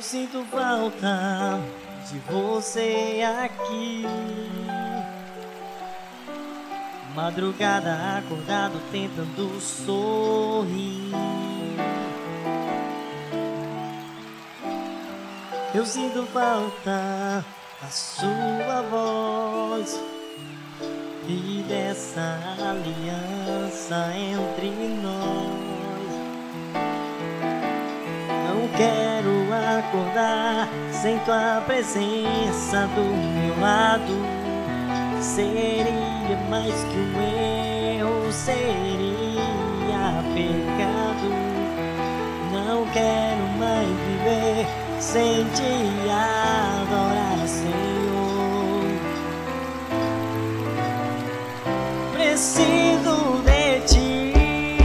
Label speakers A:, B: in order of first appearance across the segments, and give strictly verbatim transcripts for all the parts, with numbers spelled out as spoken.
A: sinto falta de você aqui. Madrugada acordado tentando sorrir. Eu sinto falta da sua voz e dessa aliança entre nós. Não quero acordar sem tua presença do meu lado. Seria mais que um erro, seria pecado. Não quero mais viver sem te adorar, Senhor. Preciso de ti.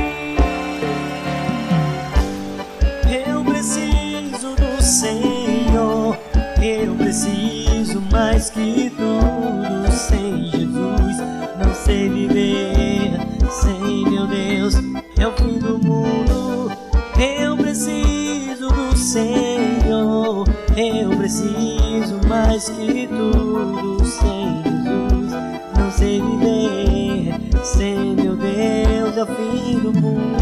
A: Eu preciso do Senhor. Eu preciso mais que tudo. Sem Jesus não sei viver. Sem meu Deus é o fim do mundo. Eu preciso do Senhor. Eu preciso mais que tudo. Sem Jesus não sei viver. Sem meu Deus é o fim do mundo.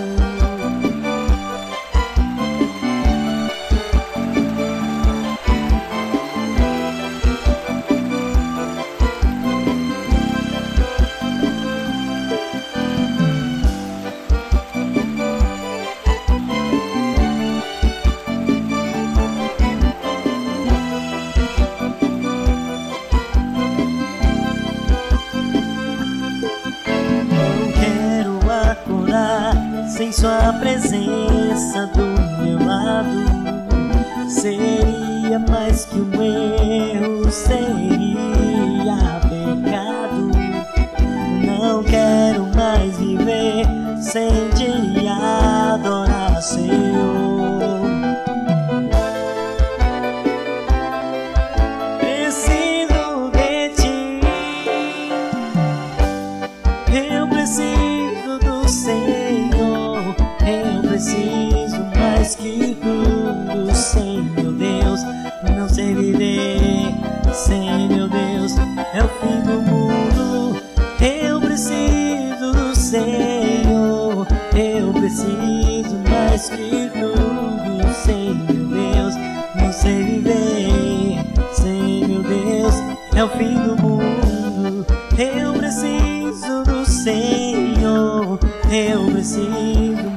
A: Sem sua presença do meu lado, seria mais que um erro, seria pecado. Não quero mais viver sem te adorar, Senhor. Preciso de ti. Eu preciso do Senhor. Eu preciso mais que tudo. Sem meu Deus não sei viver. Sem meu Deus é o fim do mundo. Eu preciso do Senhor. Eu preciso mais que tudo. Sem meu Deus não sei viver. Sem meu Deus é o fim do mundo. Eu preciso do Senhor. Eu preciso